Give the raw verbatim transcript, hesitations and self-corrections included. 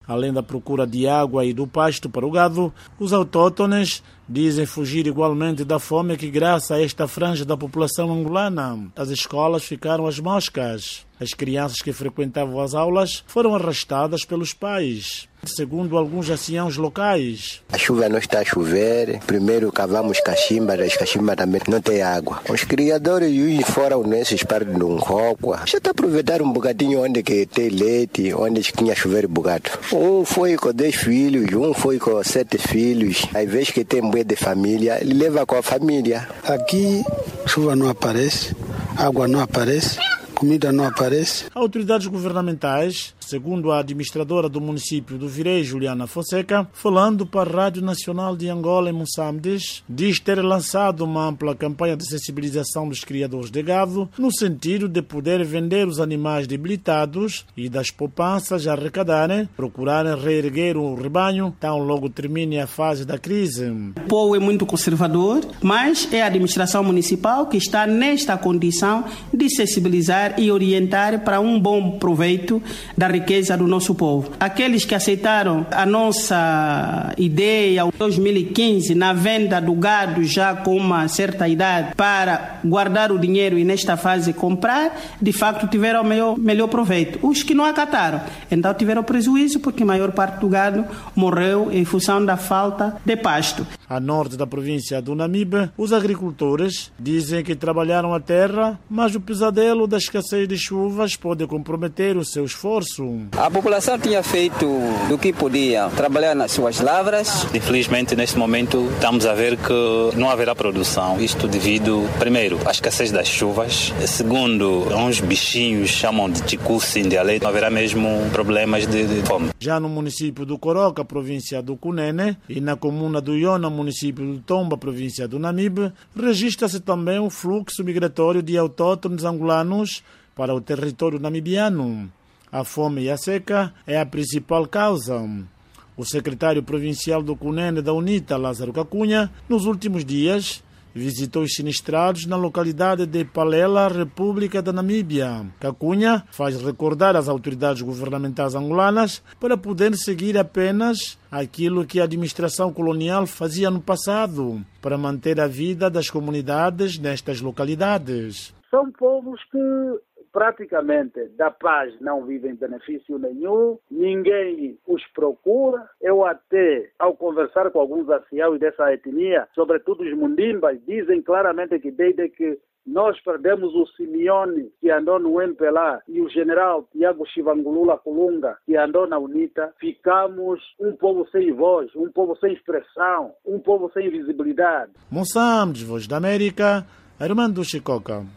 Além da procura de água e do pasto para o gado, os autóctones dizem fugir igualmente da fome que, graças a esta franja da população angolana, as escolas ficaram às moscas. As crianças que frequentavam as aulas foram arrastadas pelos pais, segundo alguns anciãos locais. A chuva não está a chover, primeiro cavamos cachimbas, as cachimbas também não tem água. Os criadores e os fora nesses parques de um roco, já está a aproveitar um bocadinho onde que tem leite, onde tinha chover um bocado. Um foi com dez filhos, um foi com sete filhos. Às vezes que tem mulher de família, ele leva com a família. Aqui chuva não aparece, água não aparece, comida não aparece. Autoridades governamentais, segundo a administradora do município do Virei, Juliana Fonseca, falando para a Rádio Nacional de Angola em Moçambique, diz ter lançado uma ampla campanha de sensibilização dos criadores de gado, no sentido de poder vender os animais debilitados e das poupanças a arrecadarem, procurarem reerguer o rebanho, tão logo termine a fase da crise. O povo é muito conservador, mas é a administração municipal que está nesta condição de sensibilizar e orientar para um bom proveito da riqueza do nosso povo. Aqueles que aceitaram a nossa ideia em dois mil e quinze na venda do gado já com uma certa idade para guardar o dinheiro e nesta fase comprar, de facto tiveram o melhor, melhor proveito. Os que não acataram, então tiveram prejuízo porque a maior parte do gado morreu em função da falta de pasto. A norte da província do Namibe, os agricultores dizem que trabalharam a terra, mas o pesadelo da escassez de chuvas pode comprometer o seu esforço. A população tinha feito do que podia, trabalhar nas suas lavras. Infelizmente, neste momento, estamos a ver que não haverá produção. Isto devido, primeiro, à escassez das chuvas. Segundo, uns bichinhos chamam de ticuci em dialeto. Haverá mesmo problemas de, de fome. Já no município do Coroca, província do Cunene, e na comuna do Iona, município do Tomba, província do Namibe, registra-se também o fluxo migratório de autóctones angolanos para o território namibiano. A fome e a seca é a principal causa. O secretário provincial do Cunene da UNITA, Lázaro Cacunha, nos últimos dias, visitou os sinistrados na localidade de Palela, República da Namíbia. Cacunha faz recordar às autoridades governamentais angolanas para poderem seguir apenas aquilo que a administração colonial fazia no passado, para manter a vida das comunidades nestas localidades. São povos que praticamente da paz não vivem benefício nenhum, ninguém os procura. Eu até, ao conversar com alguns anciãos dessa etnia, sobretudo os mundimbas, dizem claramente que desde que nós perdemos o Simeone, que andou no M P L A, e o general Tiago Chivangulula Kulunga, que andou na UNITA, ficamos um povo sem voz, um povo sem expressão, um povo sem visibilidade. Moçambique, Voz da América, Armando Chicoca.